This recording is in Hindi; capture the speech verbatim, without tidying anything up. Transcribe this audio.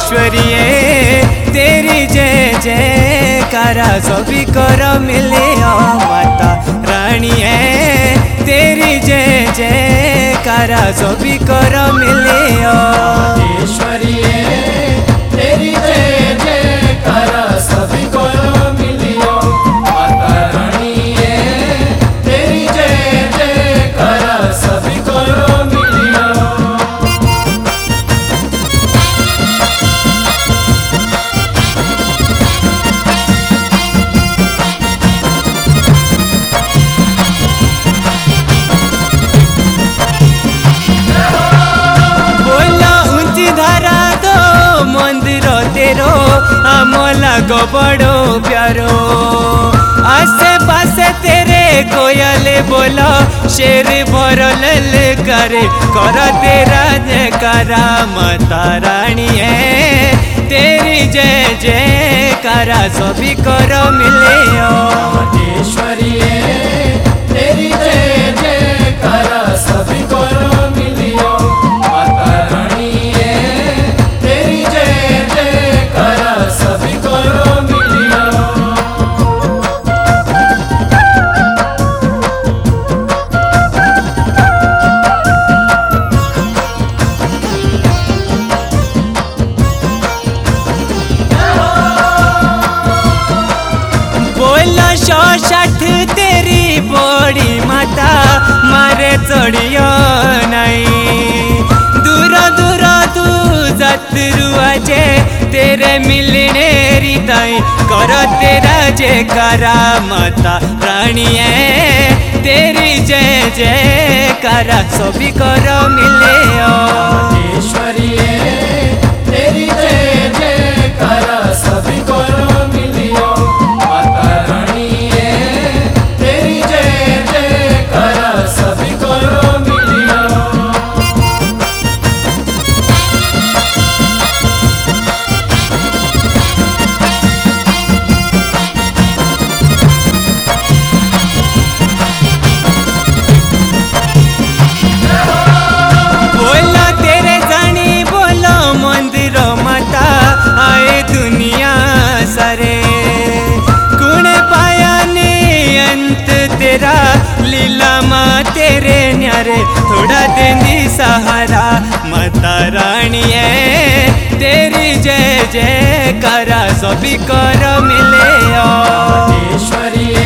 मातेश्वरी तेरी जय जयकारा सभी कर मिले ओ माता रानी तेरी जय जयकारा सभी कर मिले ओ मातेश्वरी तेरी जय जयकारा सभी कर मिले ओ माता रानी तेरी जय जयकारा सभी कर मिले ओ। तेरो आमला गो बड़ो प्यारो आसे पासे तेरे कोयले बोलो शेर भरल करे कर तेरा जयकारा माता रानी तेरी जय जयकारा सभी कर मिले ओ मातेश्वरी तेरी जय जयकारा सभी कर मिले ओ माता रानी तेरी जय जयकारा सभी कर मिले ओ। बोला सौ साठ तेरी बड़ी माता मारे चढ़ियो नहीं दूर दूर तू जतरू आजे तेरे मिलने रिताई कर तेरा जयकारा माता रानी तेरी जय जयकारा सभी कर मिले ओ मातेश्वरी तेरी जय जयकारा सभी कर मिले ओ माता रानी तेरी जय जयकारा सभी कर मिले ओ। बोला तेरे जानी बोलो मंदिर माता आए दुनिया सारे कुण पाया ने अंत तेरा लीला माँ तेरे न्यारे थोड़ा देंदी सहारा माता रानी तेरी जय जयकारा सभी कर मिले ओ मातेश्वरी